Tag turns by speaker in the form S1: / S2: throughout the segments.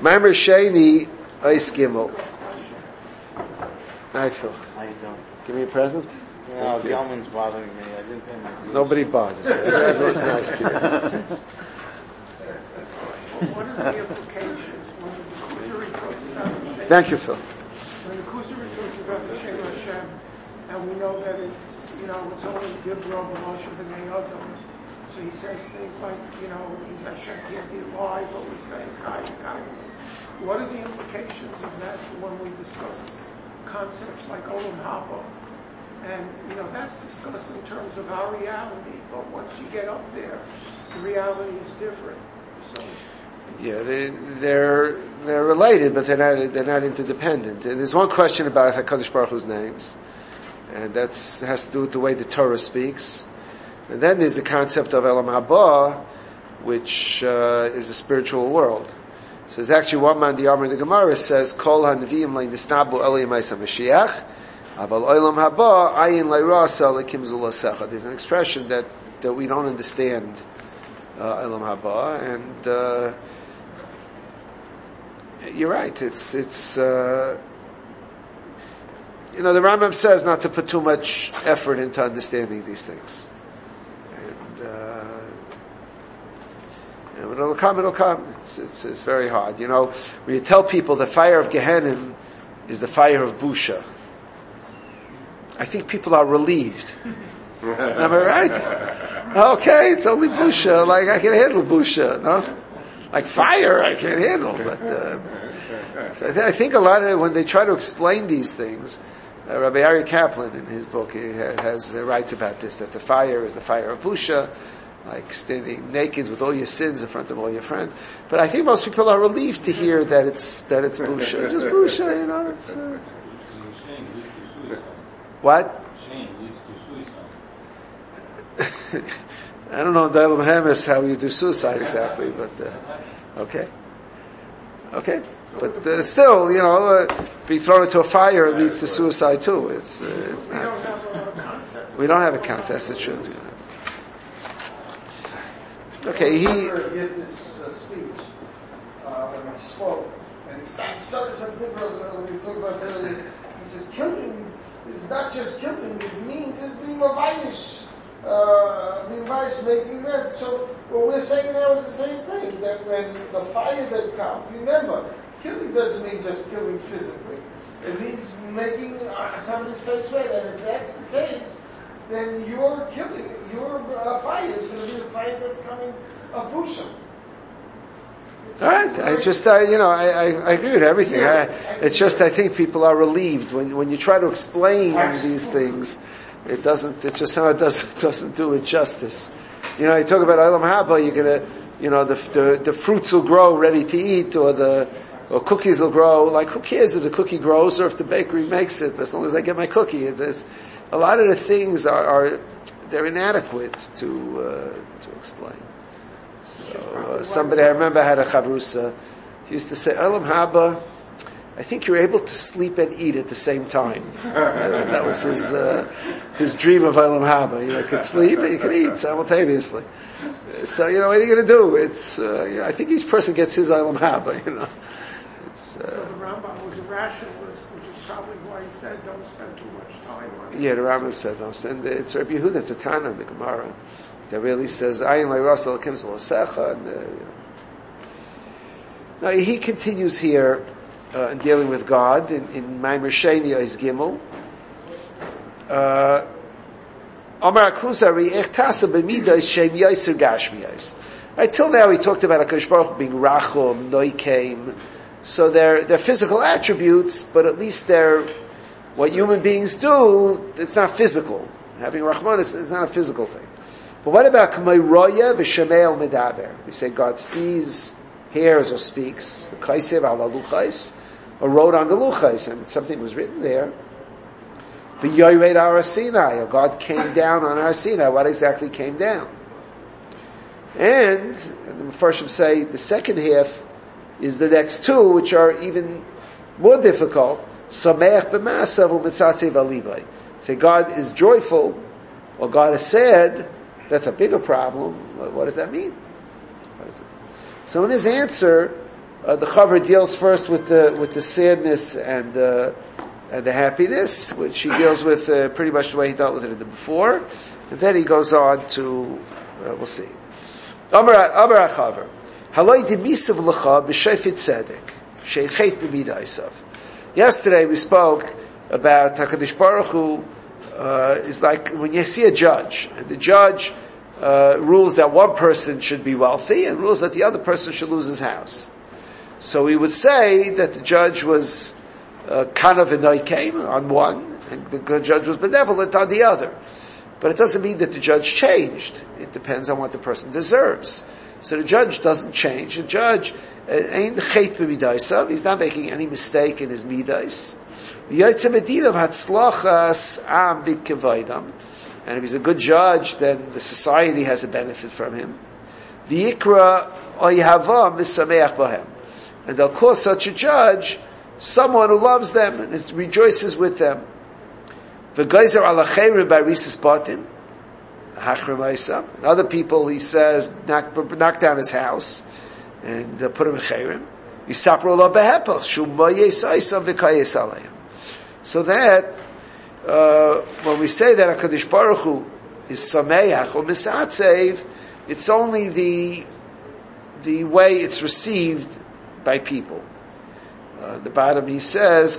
S1: Maimer Sheni, Ice Gimel. Hi, Phil.
S2: How you doing?
S1: Give me a present.
S2: No, Gelman's bothering me. I didn't pay my dues.
S1: Nobody bothers you. Everyone's nice to you.
S3: What are the implications when the Kuzari talks about Hashem?
S1: Thank you, Phil.
S3: When the Kuzari talks about Hashem Hashem, and we know that it's, it's only Dibra, Moshe, B'nai Adam. So he says things like, he's Hashem can't be alive, but we say, Kai. What are the implications of that when we discuss concepts like Olam Haba? And, that's discussed in terms of our reality, but once you get up there, the reality is different. So,
S1: yeah, they're related, but they're not interdependent. And there's one question about HaKadosh Baruch Hu's names, and that has to do with the way the Torah speaks. And then there's the concept of Elam Haba, which is a spiritual world. So there's actually one man, the Amar in the Gemara says, Kol HaNevi'im le'nisnabu Elohim Eisa Mashiach, Aval Olam Haba Ayin Le'rasa Le'kim Zulasecha. There's an expression that we don't understand Elam Haba, and you're right. It's the Rambam says not to put too much effort into understanding these things. And it'll come. It's very hard. When you tell people the fire of Gehenna is the fire of Busha, I think people are relieved. Am I right? Okay, it's only Busha. Like, I can handle Busha, no? Like fire, I can't handle. But so I think a lot of when they try to explain these things, Rabbi Ari Kaplan in his book he writes about this, that the fire is the fire of Busha, like standing naked with all your sins in front of all your friends. But I think most people are relieved to hear that it's Busha. Just Busha, it's... What? I don't know in Dailam Hamas how you do suicide exactly, but okay. But still, be thrown into a fire leads to suicide too. It's not. We don't have a concept. That's the truth. Okay, he
S4: gave this speech when he spoke, and he started some different when we talk about something. He says, killing is not just killing; it means it's being mavayish. Making red. So what we're saying now is the same thing, that when the fire that comes, remember, killing doesn't mean just killing physically. It means making somebody's face red, and if that's the case, then your killing, your fire is going to be the fire that's coming of Busha.
S1: All right. I just, I agree with everything. It's just I think people are relieved when you try to explain these things. It doesn't do it justice. You talk about Olam Haba, you're gonna, the fruits will grow ready to eat, or cookies will grow. Like, who cares if the cookie grows or if the bakery makes it, as long as I get my cookie. It's a lot of the things they're inadequate to explain. So, somebody I remember had a chavrusa. He used to say, Olam Haba, I think you're able to sleep and eat at the same time. That was his dream of Olam Haba. You could sleep and you could eat simultaneously. So, what are you going to do? It's, I think each person gets his Olam Haba,
S3: So the Rambam was a rationalist, which is probably why he said don't spend too much time on it.
S1: Yeah, the Rambam said don't spend. It's Rabbi Yehuda, it's a Tana in the Gemara that really says, Ayin Le'rasa L'kim Z'Lasecha, and now he continues here in dealing with God in Maimer Sheni Ois Gimel. Amar Kuzari Echtasa B'Midas Shem Yosir Gashmiyos. Right, till now we talked about HaKadosh Baruch Hu being Rachum, Noikeim. So they're physical attributes, but at least they're what human beings do. It's not physical. Having Rahman is not a physical thing. But what about K'may Roya V'Shemei Medaber? We say God sees, hears, or speaks. Kaisev ala luchais, or wrote on the luchais, and something was written there. V'yoyred Har Sinai, or God came down on Har Sinai. What exactly came down? And the Mepharshim say the second half is the next two, which are even more difficult. Sameach b'masav u'mitzatzev alibay. Say God is joyful, or God is sad. That's a bigger problem. What does that mean? So in his answer, The Chaver deals first with the sadness and the happiness, which he deals with pretty much the way he dealt with it in the before, and then he goes on to we'll see. Amar HaChaver, Haloi demisav l'cha b'shefet tzedek sheichet b'midaisav. Yesterday we spoke about HaKadosh Baruch Hu is like when you see a judge, and the judge rules that one person should be wealthy and rules that the other person should lose his house. So we would say that the judge was kind of anoikem on one, and the good judge was benevolent on the other. But it doesn't mean that the judge changed. It depends on what the person deserves. So the judge doesn't change. The judge ain't chet b'midaisav. He's not making any mistake in his midais. And if he's a good judge, then the society has a benefit from him. And they'll call such a judge someone who loves them and rejoices with them. And other people, he says, knock down his house and put him in chayrim. So that when we say that HaKadosh Baruch Hu is sameach or misatzev, it's only the way it's received by people. The bottom he says,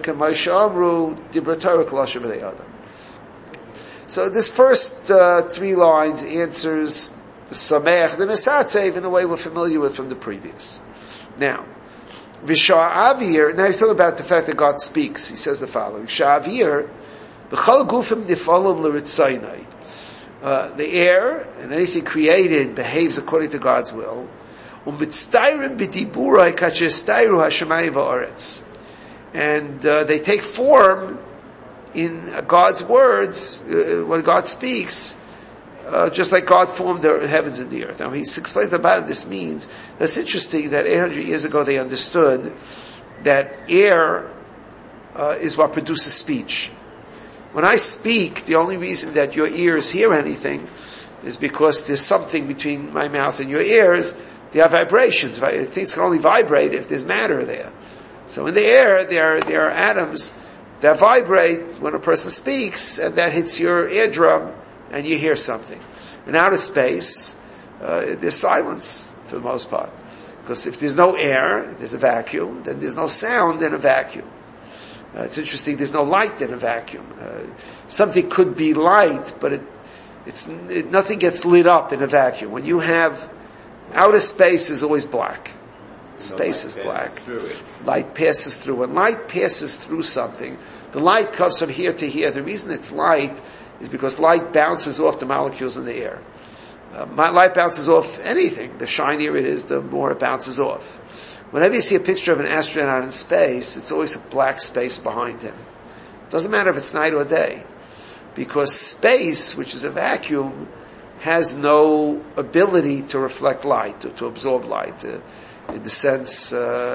S1: so this first 3 lines answers the sameach, the misatzev, in a way we're familiar with from the previous. Now, V'sha'avir, now he's talking about the fact that God speaks. He says the following, Sha'avir, B'chol gufim nifolim l'ritzaynai. The air and anything created behaves according to God's will. U'mitztayrim b'diburai kachestayru hashemayim va'aretz. And they take form in God's words, when God speaks, just like God formed the heavens and the earth. Now he explains about it. This means that's interesting that 800 years ago they understood that air is what produces speech. When I speak, the only reason that your ears hear anything is because there's something between my mouth and your ears. There are vibrations. Things can only vibrate if there's matter there. So in the air, there are atoms that vibrate when a person speaks, and that hits your eardrum, and you hear something. In outer space, there's silence for the most part. Because if there's no air, there's a vacuum, then there's no sound in a vacuum. It's interesting, there's no light in a vacuum. Something could be light, but nothing gets lit up in a vacuum. When you have, outer space is always black. Space is black. Light passes through. When light passes through something, the light comes from here to here. The reason it's light is because light bounces off the molecules in the air. Light bounces off anything. The shinier it is, the more it bounces off. Whenever you see a picture of an astronaut in space, it's always a black space behind him. It doesn't matter if it's night or day. Because space, which is a vacuum, has no ability to reflect light, to absorb light. In the sense,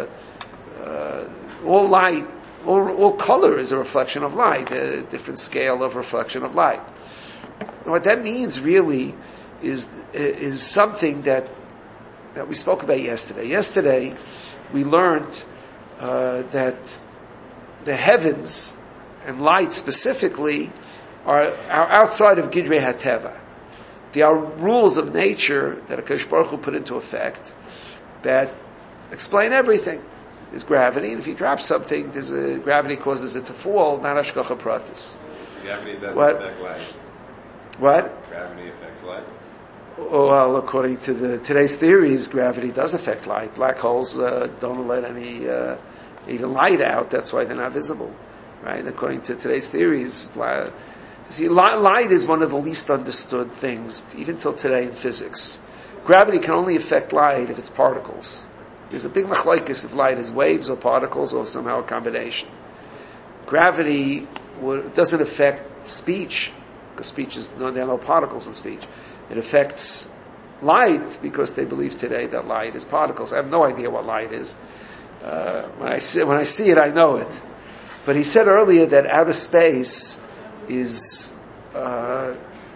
S1: all light, all color is a reflection of light, a different scale of reflection of light. And what that means really is something that we spoke about yesterday. Yesterday, we learned that the heavens and light specifically are outside of Gidrei HaTeva. They are rules of nature that HaKadosh Baruch Hu put into effect that explain everything. There's gravity, and if you drop something, gravity causes it to fall, not hashgacha pratis.
S5: Gravity doesn't affect light.
S1: What?
S5: Gravity affects light?
S1: Well, according to today's theories, gravity does affect light. Black holes don't let any even light out. That's why they're not visible, right? According to today's theories, light is one of the least understood things, even till today in physics. Gravity can only affect light if it's particles. There's a big machlokes if light is waves or particles or somehow a combination. Gravity doesn't affect speech, because there are no particles in speech. It affects light because they believe today that light is particles. I have no idea what light is. When I see it, I know it. But he said earlier that outer space is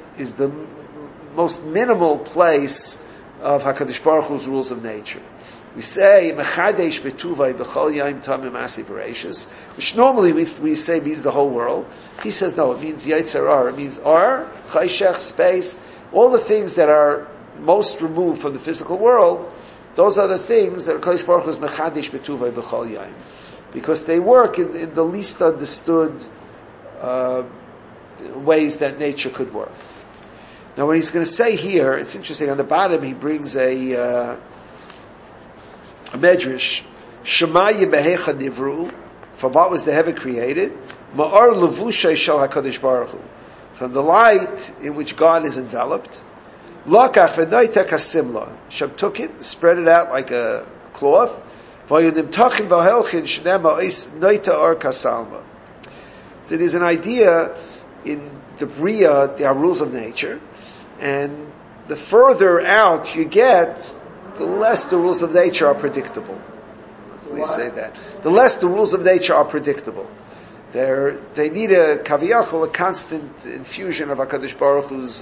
S1: the most minimal place of HaKadosh Baruch Hu's rules of nature. We say, Mechadesh betuvai b'chol yaim tamim asi bereshis, which normally we say means the whole world. He says, no, it means Yetzer Hara. It means Ar, Chayshech, space, all the things that are most removed from the physical world, those are the things that Kodesh Baruch Hu is Mechadesh betuvai b'chol yaim. Because they work in the least understood ways that nature could work. Now what he's going to say here, it's interesting, on the bottom he brings a medrash, Shema Yebehecha Nivru, from what was the heaven created, Ma'ar Levushay Shal HaKadosh Baruch Hu, from the light in which God is enveloped, Lakach V'noitek HaSimla, Hashem took it, spread it out like a cloth, V'yonim Tachin V'helchin Shnema Ois Noita Or Kasalma. So there's an idea in the Bria, there are rules of nature, and the further out you get, the less the rules of nature are predictable. At least say that. The less the rules of nature are predictable. They need a kaviyachol, a constant infusion of HaKadosh Baruch Hu's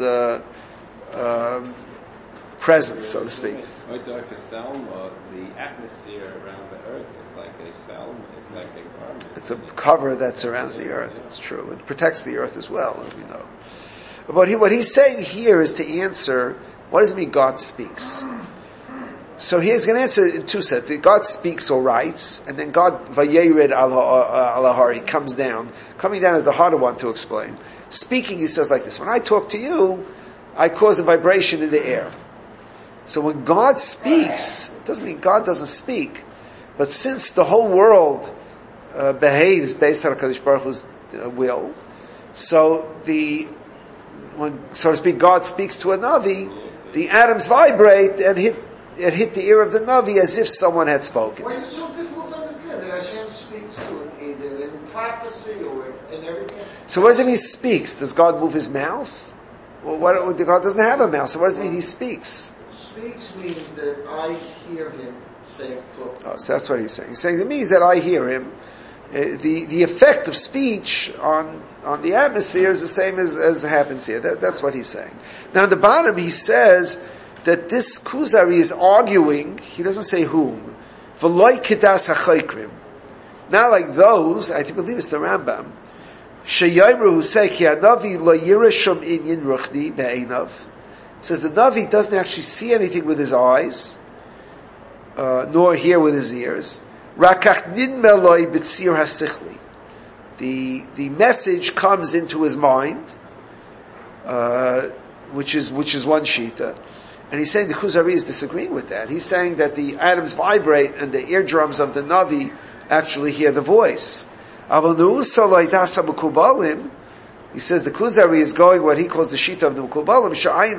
S1: presence, so to speak.
S5: Like a salma, the atmosphere around the earth is like a salma, it's like a garment.
S1: It's a cover that surrounds the earth, it's true. It protects the earth as well, as we know. But what he's saying here is to answer, what does it mean God speaks? So he's going to answer in two sets. God speaks or writes, and then God, Vayered al He comes down. Coming down is the harder one to explain. Speaking, he says like this, when I talk to you, I cause a vibration in the air. So when God speaks, it doesn't mean God doesn't speak, but since the whole world behaves based on HaKadosh Baruch Hu's will, so when, so to speak, God speaks to a Navi, the atoms vibrate and hit the ear of the Navi as if someone had spoken.
S4: Why is it so difficult to understand that Hashem speaks to him either in prophecy or in everything?
S1: So what does it mean he speaks? Does God move his mouth? Well, God doesn't have a mouth, so what does it mean he speaks?
S4: Speaks means that I hear him say, talk.
S1: Oh, so that's what he's saying. He's saying it means that I hear him. The effect of speech on the atmosphere is the same as happens here. That's what he's saying. Now at the bottom he says that this Kuzari is arguing, he doesn't say whom, V'loi kedas ha'choykrim, not like those, I believe it's the Rambam, Sheyayimru who say, Ki ha'navi lo yirashum inyin ruchni be'einav, says the Navi doesn't actually see anything with his eyes, nor hear with his ears, Rakach nidme loi b'tzir ha'sichli, the message comes into his mind, which is one shita. And he's saying the Kuzari is disagreeing with that. He's saying that the atoms vibrate and the eardrums of the Navi actually hear the voice. He says the Kuzari is going what he calls the shita of the Mukubalim,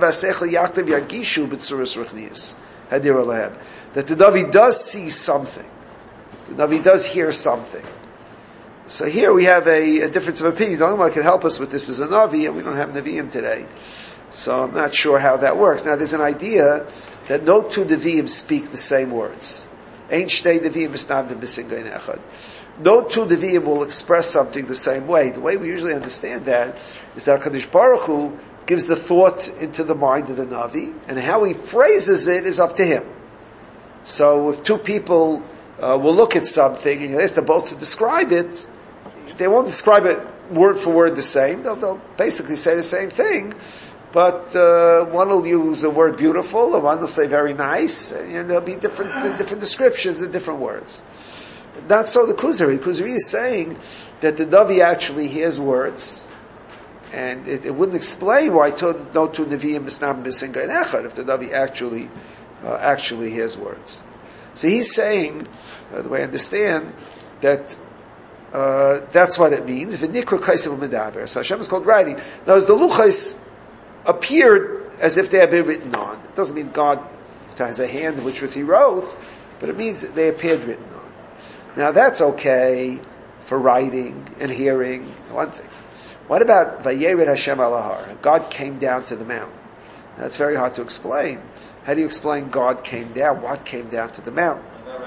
S1: that the Navi does see something. The Navi does hear something. So here we have a difference of opinion. The only one who can help us with this is a Navi, and we don't have Naviim today. So I'm not sure how that works. Now there's an idea that no two Nevi'im speak the same words. Ein shnei Nevi'im misnavdim b'singein echad. No two Nevi'im will express something the same way. The way we usually understand that is that HaKadosh Baruch Hu gives the thought into the mind of the Navi, and how he phrases it is up to him. So if two people will look at something and you ask them both to describe it, they won't describe it word for word the same. They'll basically say the same thing. But one will use the word beautiful, and one will say very nice, and there'll be different descriptions and different words. Not so the Kuzari. The Kuzari is saying that the Navi actually hears words, and it wouldn't explain why no two Nevi'im misnam b'singa in echad if the Navi actually hears words. So he's saying, the way I understand, that that's what it means. V'nikra kaisav u'medaber. So Hashem is called writing. Now, as the Luchais appeared as if they had been written on. It doesn't mean God has a hand which he wrote, but it means that they appeared written on. Now that's okay for writing and hearing, one thing. What about Vayered Hashem al Har? God came down to the mountain. That's very hard to explain. How do you explain God came down? What came down to the mountain?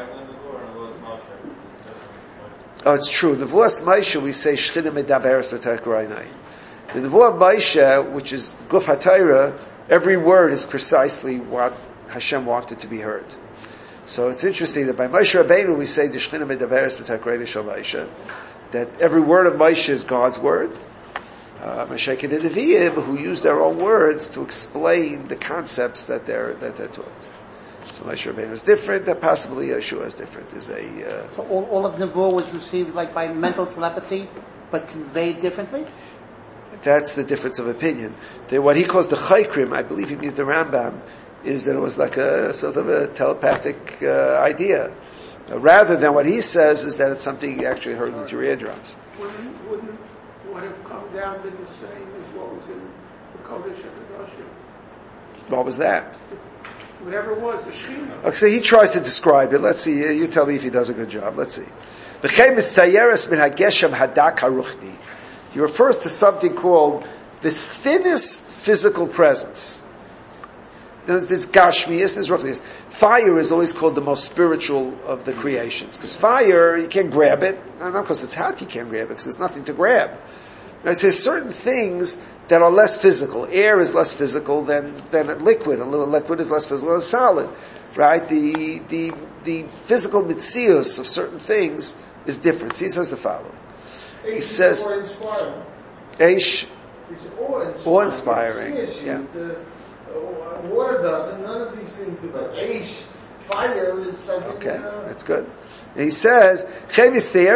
S1: Oh, it's true. Nevuas Moshe, we say Shechina medaberes b'torah koraynai. The Nevuah of Moshe, which is Guf HaTorah, every word is precisely what Hashem wanted to be heard. So it's interesting that by Moshe Rabbeinu we say, that every word of Moshe is God's word. Mashayk and the Nevi'im, who use their own words to explain the concepts that they're taught. So Moshe Rabbeinu is different, that possibly Yeshua is different.
S6: So all of Nebuah was received like by mental telepathy, but conveyed differently?
S1: That's the difference of opinion. What he calls the Chaykrim, I believe he means the Rambam, is that it was like a sort of a telepathic idea. Rather than what he says is that it's something you actually heard with your eardrums.
S3: Wouldn't what have come down been the same as what was in the Kodesh HaKadoshim?
S1: What was that?
S3: Whatever it was, the Shema.
S1: Okay, so he tries to describe it. Let's see. You tell me if he does a good job. Let's see. He refers to something called the thinnest physical presence. There's this Gashmias, there's Ruchnias. Fire is always called the most spiritual of the creations. Because fire, you can't grab it. Not because it's hot, you can't grab it, because there's nothing to grab. Now, there's certain things that are less physical. Air is less physical than liquid. A little liquid is less physical than solid. Right? The physical mitzius of certain things is different. So he says the following. He says, Eish, awe-inspiring. Yeah.
S4: Water doesn't, none of these things do, but Eish, fire is something.
S1: Okay, that's good. And he says, when we call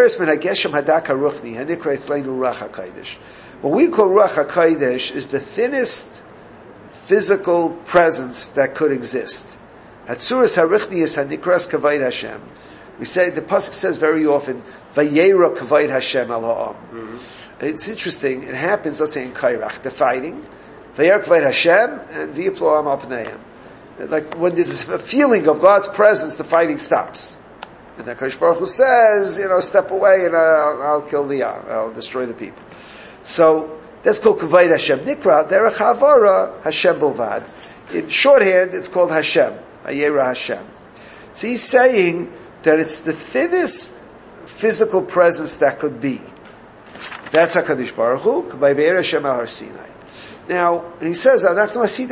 S1: Ruach HaKodesh is the thinnest physical presence that could exist. Hatsuras HaRichnius HaNikras Kavod Hashem. We say, the Pasuk says very often, Vayera Kavod Hashem al ha'am. It's interesting, it happens, let's say in Kairach, the fighting, Vayera Kavod Hashem, and V'yiplo am al pneihem. Like, when there's a feeling of God's presence, the fighting stops. And then Kadosh Baruch Hu says, step away and I'll destroy the people. So, that's called Kavod Hashem. Nikra, Derech Havara, Hashem Bilvad. In shorthand, it's called Hashem. Vayera Hashem. So he's saying that it's the thinnest physical presence that could be. That's HaKadosh Baruch Hu, Vayera Hashem al Har Sinai. Now, and he says, when we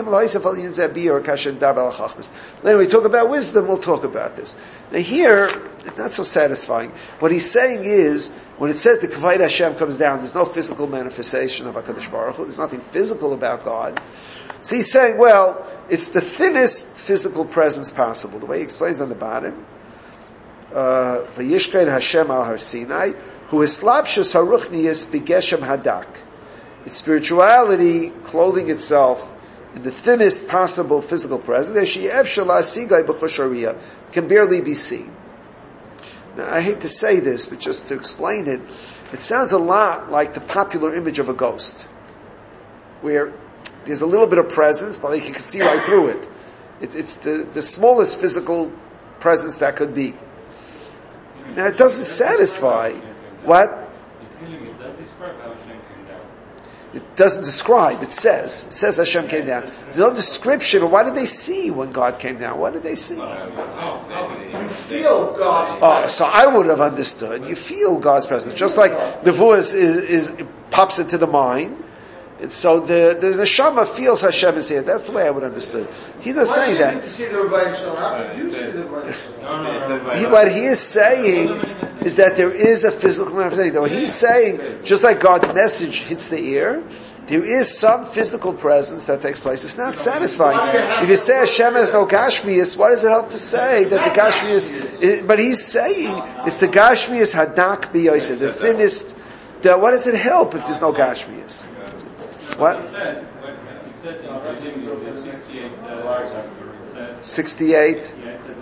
S1: talk about wisdom, we'll talk about this. Now here, it's not so satisfying. What he's saying is, when it says the Kavod Hashem comes down, there's no physical manifestation of HaKadosh Baruch Hu, there's nothing physical about God. So he's saying, well, it's the thinnest physical presence possible. The way he explains on the bottom, Vayishkein Hashem al Har Sinai, who is slapshus haruchnius begeshem hadak. It's spirituality clothing itself in the thinnest possible physical presence. It can barely be seen. Now, I hate to say this, but just to explain it, it sounds a lot like the popular image of a ghost, where there's a little bit of presence, but you can see right through it. It's the smallest physical presence that could be. Now, it doesn't satisfy. What? It doesn't describe, it says Hashem came down. There's no description of what did they see when God came down. What did they see?
S4: You feel God.
S1: Oh, so I would have understood. You feel God's presence. Just like the voice is pops into the mind. And so the neshama feels Hashem is here. That's the way I would understand. He's not saying that. What he is saying is that there is a physical manifestation. What he's saying, just like God's message hits the ear, there is some physical presence that takes place. It's not satisfying. If you say Hashem has no Gashmias, what does it help to say that the Gashmias, but he's saying it's the Gashmias Hadak B'Yosef, the thinnest, what does it help if there's no Gashmias? What? 68.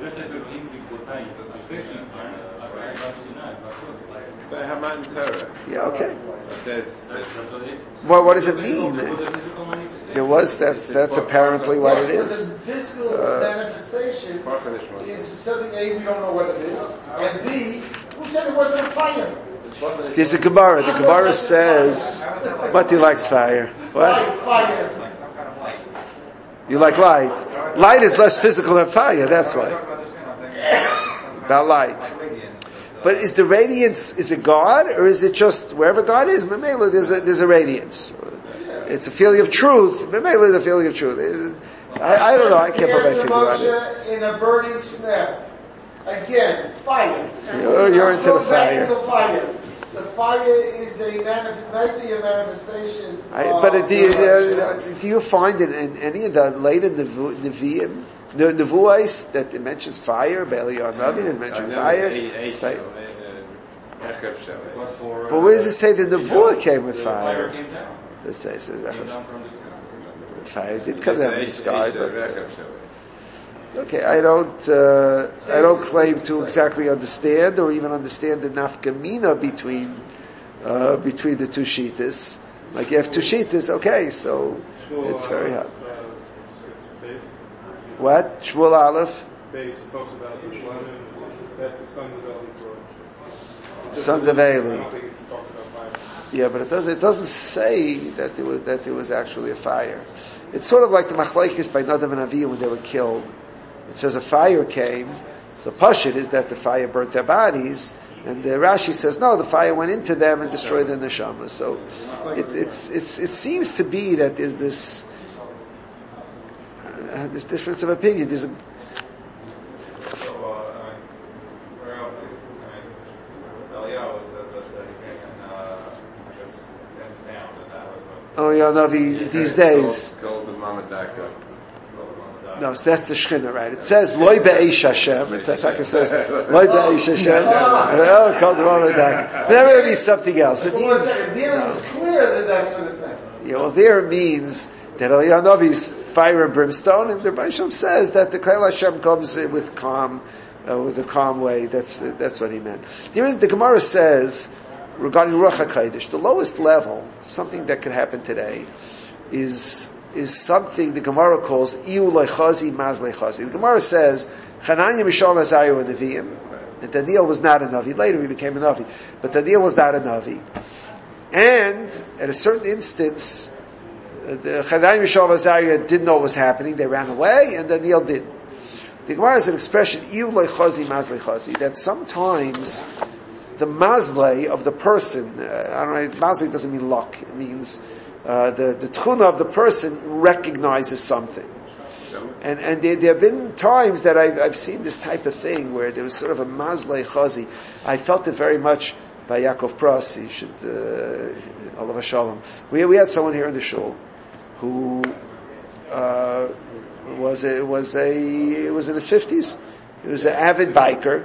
S1: Yeah, okay. Well, what does it mean? That's apparently what it is.
S4: The physical manifestation is something A, we don't know what it is, and B, who said it wasn't fire?
S1: There's a Gemara. The Gemara says, "But he likes fire." What?
S4: Fire.
S1: You like light. Light is less physical than fire. That's why. About light. But is the radiance, is it God, or is it just wherever God is? Memela, there's a radiance. It's a feeling of truth. Memela, the feeling of truth. I don't know. I can't put my finger on it.
S4: In a burning snap. Again, fire.
S1: You're into the fire.
S4: Back to the fire. The fire is might be a manifestation.
S1: But do you find in any of the later Nevi'im, the Nevuais that it mentions fire, Be'eliyahu Navi that mentions fire? Right? But where does it say the Nevuah came with fire? It says fire did come down from the sky, but okay, I don't claim to exactly understand or even understand the nafkamina between the two shittas. Like you have two shittas, okay, so it's very hard. What? Shmuel Aleph?
S7: Base talks about the Shlamim, that the sons of Eli brought.
S1: Sons of Eli.
S7: I don't think it talks about fire.
S1: Yeah, but it doesn't say that there was actually a fire. It's sort of like the machlokes by Nadav and Avihu when they were killed. It says a fire came, so Pashut is that the fire burnt their bodies, and Rashi says no, the fire went into them and destroyed their neshama. So it seems to be that there's this difference of opinion. There's a, oh yeah, Navi these days. No, so that's the Shechina, right? It says Loi be'eish Hashem. It says Loi be'eish Hashem. Oh, called the Mamadaka. There may be something else. It means
S4: It's clear that that's what it meant.
S1: Yeah, well, there it means that Eliyahu Navi's fire and brimstone, and the Rebbe Shalom says that the Kol Hashem comes with a calm way. That's what he meant. The Gemara says regarding Ruach HaKodesh, the lowest level, something that could happen today, is something the Gemara calls Iu Lechazi Maz Lechazi. The Gemara says Chananya Mishael Azariah were Nevi'im, and Daniel was not a Navi. Later he became a Navi, but Daniel was not a Navi. And at a certain instance, the Chananya Mishael Azariah didn't know what was happening. They ran away, and Daniel did. The Gemara has an expression Iu Lechazi Maz Lechazi, that sometimes the mazle of the person, I don't know, mazle doesn't mean luck, it means the tchuna of the person recognizes something. And there have been times that I've seen this type of thing where there was sort of a mazle chazi. I felt it very much by Yaakov Pras, he should, Allah Shalom. We had someone here in the shul who was in his 50s. He was an avid biker,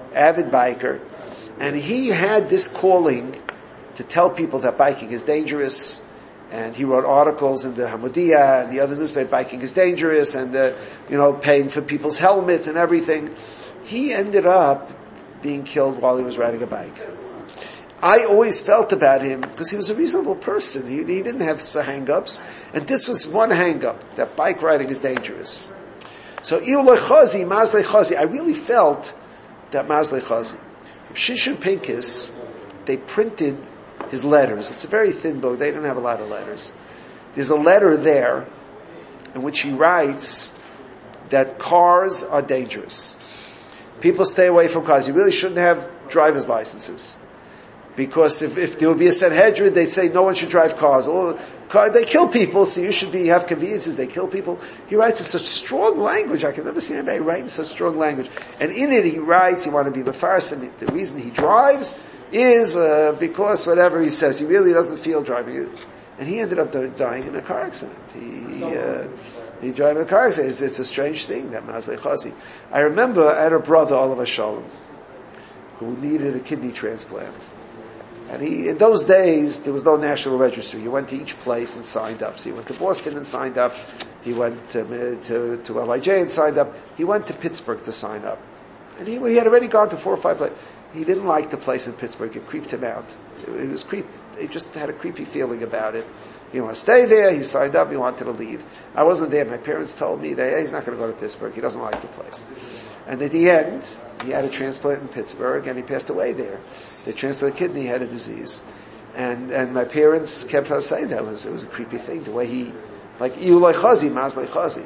S1: and he had this calling to tell people that biking is dangerous. And he wrote articles in the Hamodia and the other newspaper, biking is dangerous, and paying for people's helmets and everything. He ended up being killed while he was riding a bike. I always felt about him because he was a reasonable person. He didn't have hang-ups, and this was one hang-up, that bike riding is dangerous. So I really felt that Mazle Chazi. Shishon Pincus, they printed his letters. It's a very thin book. They didn't have a lot of letters. There's a letter there in which he writes that cars are dangerous. People stay away from cars. You really shouldn't have driver's licenses. Because if there would be a Sanhedrin, they'd say no one should drive cars. They kill people, so you should have conveniences. They kill people. He writes in such strong language. I can never see anybody write in such strong language. And in it he writes, you want to be Mefaris, and the reason he drives is because whatever he says, he really doesn't feel driving it. And he ended up dying in a car accident. He died in a car accident. It's a strange thing, that Mazle Chazi. I remember I had a brother, Oliver Shalom, who needed a kidney transplant. And in those days, there was no national registry. You went to each place and signed up. So he went to Boston and signed up. He went to LIJ and signed up. He went to Pittsburgh to sign up. And he had already gone to 4 or 5 places. He didn't like the place in Pittsburgh. It creeped him out. It was he just had a creepy feeling about it. He didn't want to stay there. He signed up. He wanted to leave. I wasn't there. My parents told me that he's not going to go to Pittsburgh. He doesn't like the place. And at the end, he had a transplant in Pittsburgh, and he passed away there. They transplanted a kidney, he had a disease. And my parents kept on saying that. It was a creepy thing, the way he, like, Iulai Chazi, Mazlai Chazi.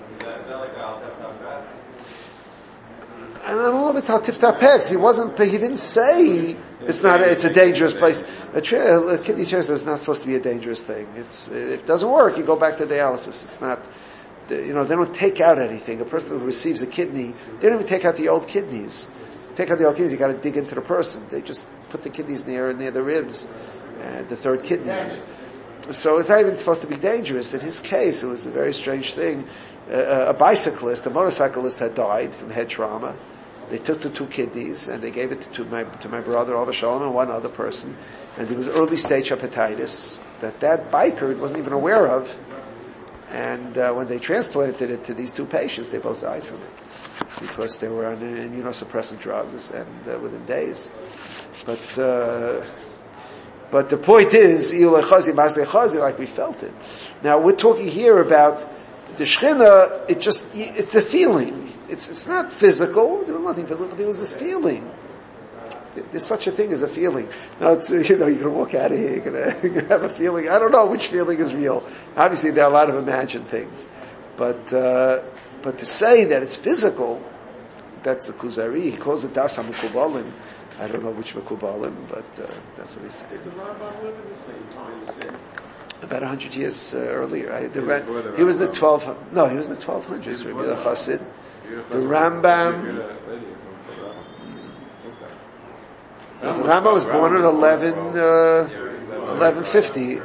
S1: And I don't know if it's how Tiftah Pex. He didn't say it's a dangerous place. A kidney transplant is not supposed to be a dangerous thing. If it doesn't work, you go back to dialysis. It's not, they don't take out anything. A person who receives a kidney, they don't even take out the old kidneys. take out the kidneys, you got to dig into the person. They just put the kidneys near the ribs, and the third kidney. So it's not even supposed to be dangerous. In his case, it was a very strange thing. A motorcyclist had died from head trauma. They took the 2 kidneys and they gave it to my brother, Alva Shalom, and one other person. And there was early stage hepatitis that biker wasn't even aware of. And when they transplanted it to these 2 patients, they both died from it because they were on immunosuppressant drugs and within days. But the point is, like we felt it. Now we're talking here about the Shechina. It's the feeling. It's not physical. There was nothing physical, but there was this feeling. There's such a thing as a feeling. Now it's, you're going to walk out of here, you're going to have a feeling. I don't know which feeling is real. Obviously there are a lot of imagined things. But to say that it's physical, that's the Kuzari. He calls it Das HaMekubalim. I don't know which Mekubalim, but that's what he said.
S3: Did the Rambam live in the same time as him?
S1: About 100 years earlier. He was in the 1200s. No, he was in the 1200s. Rabbi the Chassid. The Rambam. The Rambam was born in 1150,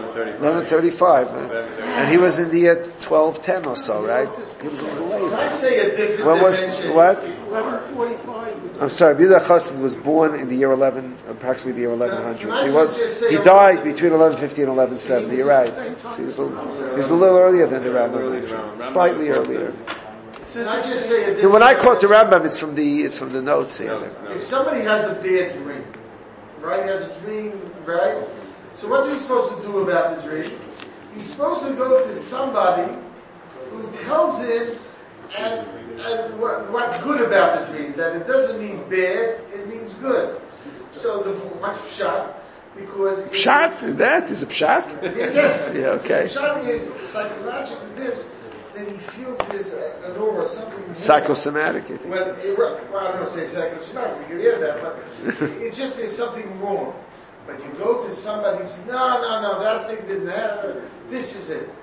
S1: 1135, and he was in the year 1210 or so, right? He was a little later.
S4: I say a different
S1: When was
S4: dimension.
S1: what?
S3: 1145.
S1: I'm sorry, Rabbi Chassid was born in the year approximately the year 1100. He died between 1150 and 1170. You're right. So he was a little earlier than the Rambam, slightly earlier.
S4: Can I just say a different
S1: When I quote the Rambam, it's from the notes here.
S4: If somebody has a bad dream, right? He has a dream, right? So what's he supposed to do about the dream? He's supposed to go to somebody who tells him and what's good about the dream. That it doesn't mean bad, it means good. So what's pshat? Because
S1: Pshat? That is a pshat?
S4: Yes.
S1: Yeah, okay.
S4: Pshat is psychologically this. Then he feels this an aura, something
S1: Psychosomatic. I think.
S4: well, I don't want to say psychosomatic, you can hear that, but it just is something wrong. But you go to somebody and say, no, that thing didn't happen. This is it.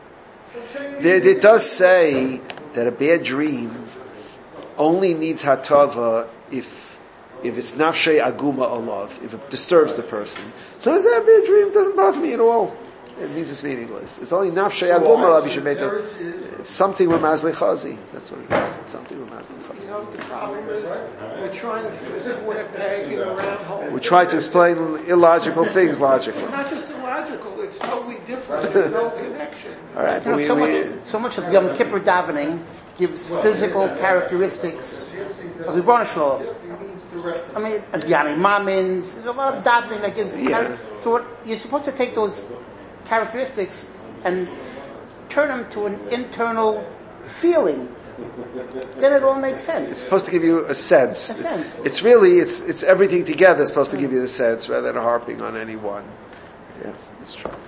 S1: It does say that a bad dream only needs hatava if it's nafshay aguma olav, if it disturbs the person. So is that a bad dream? It doesn't bother me at all. It means it's meaningless. It's only nafshay aguma olav. You should make it's something with mazli chazi. That's what it is. It's something with mazli chazi.
S3: You know what the problem is? We're trying to fit a square peg in a round hole.
S1: We try to explain illogical things logically.
S3: Not just illogical, it's totally different. There's no connection.
S1: All right,
S6: You know, so much of Yom Kippur davening gives physical characteristics of the Rebbeinu Shalom. I mean, and Yanni Mamins, there's a lot of davening that gives. So you're supposed to take those characteristics and turn them to an internal feeling. Then it all makes sense.
S1: It's supposed to give you a sense. It's really, it's everything together is supposed to give you the sense rather than harping on any one. Yeah, that's true.